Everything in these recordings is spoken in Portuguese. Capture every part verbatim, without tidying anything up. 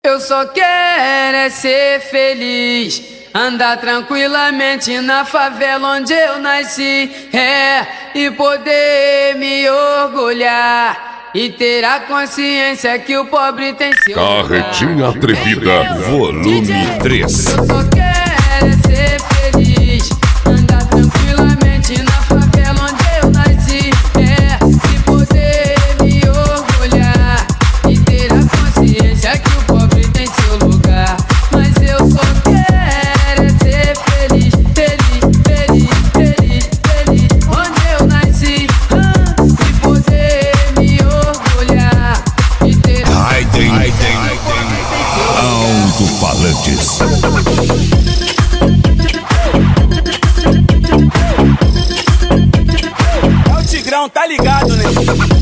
Eu só quero é ser feliz, andar tranquilamente na favela onde eu nasci, é, e poder me orgulhar e ter a consciência que o pobre tem seu lugar. Carretinha Atrevida, volume três. Eu só quero é ser feliz, andar tranquilamente na favela onde eu nasci, é, e poder me orgulhar e ter a consciência que o pobre tem seu lugar. Mas eu só quero é ser feliz, feliz, feliz, feliz, feliz onde eu nasci, ah, e poder me orgulhar e ter a Raiden, alto-falantes. É o Tigrão, tá ligado, né?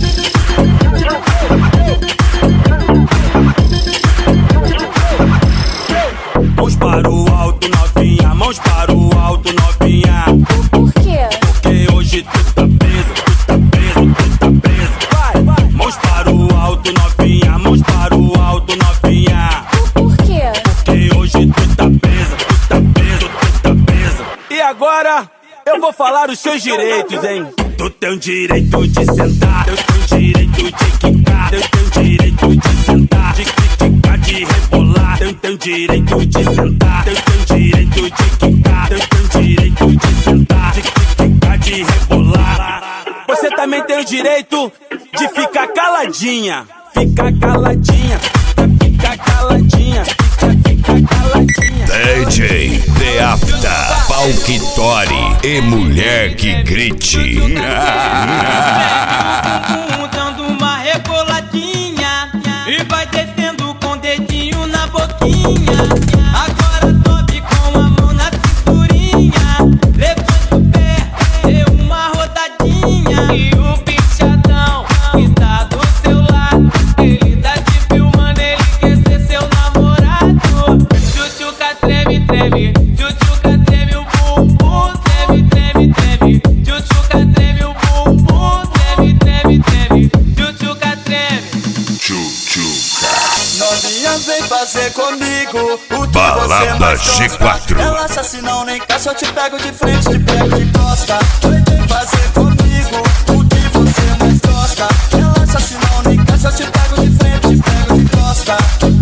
Mãos para o alto, novinha. Mãos para o alto, novinha. Por quê? Porque hoje tu tá preso, tu tá preso, tu tá preso. Vai, vai. Mãos para o alto, novinha. Mãos para o alto, novinha. Por quê? Porque hoje tu tá preso, tu tá preso, tu tá preso. E agora eu vou falar os seus direitos, hein? Tu tem o direito de sentar, eu tenho direito de quicar, eu tenho direito de sentar, de criticar, de rebolar, eu tenho direito de sentar, eu tenho direito de quicar, eu tenho direito de sentar, de criticar, de rebolar. Você também tem o direito de ficar caladinha, ficar caladinha, ficar caladinha, fica, fica caladinha. D J The Afta, Palquitori e mulher que grite. Dando uma reboladinha e vai descendo com o dedinho na boquinha. Agora sobe com a mão na cinturinha, levanta o pé, dê uma rodadinha. E o bichadão que tá do seu lado, ele tá te filmando, ele quer ser seu namorado. Tchutchuca treme, treme, tchutchuca treme o bumbum, treme, treme, treme. Tchutchuca treme o bumbum, treme, treme, treme. Tchutchuca treme. Novinha, vem fazer comigo o que Balada você mais G gosta. quatro. Relaxa, se não nem caixa, eu te pego de frente, te pego de costa. Vem, vem fazer comigo o que você mais gosta. Relaxa, se não nem caixa, eu te pego de frente, te pego de costa.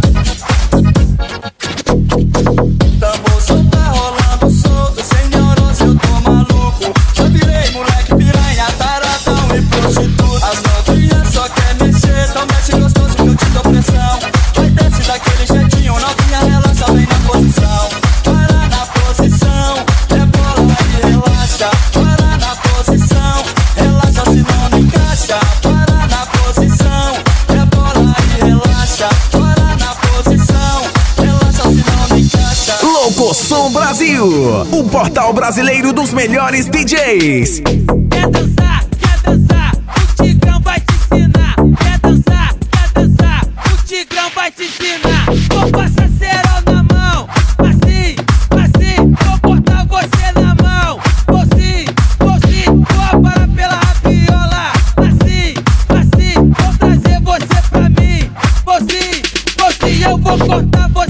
Tamo solta, rolando solto, sem neurose eu tô maluco. Já virei moleque piranha, taradão e prostituta. As novinhas só quer mexer, então mexe gostoso que eu te dou pressão. Vai desce daquele jeitinho, novinha relaxa, vem na posição. Para na posição, rebola e relaxa. Para na posição, relaxa se não encaixa. Para na posição, rebola e relaxa. Para na posição, relaxa se não encaixa. Loucosom Brasil, o portal brasileiro dos melhores D Js. Quer dançar, quer dançar, o Tigrão vai te ensinar. Quer dançar, quer dançar, o Tigrão vai te ensinar. Vou passar cerol na mão, assim, assim. Vou botar você na mão, vou sim, vou sim. Vou parar pela rabiola, assim, assim. Vou trazer você pra mim, vou sim, vou sim. Eu vou cortar você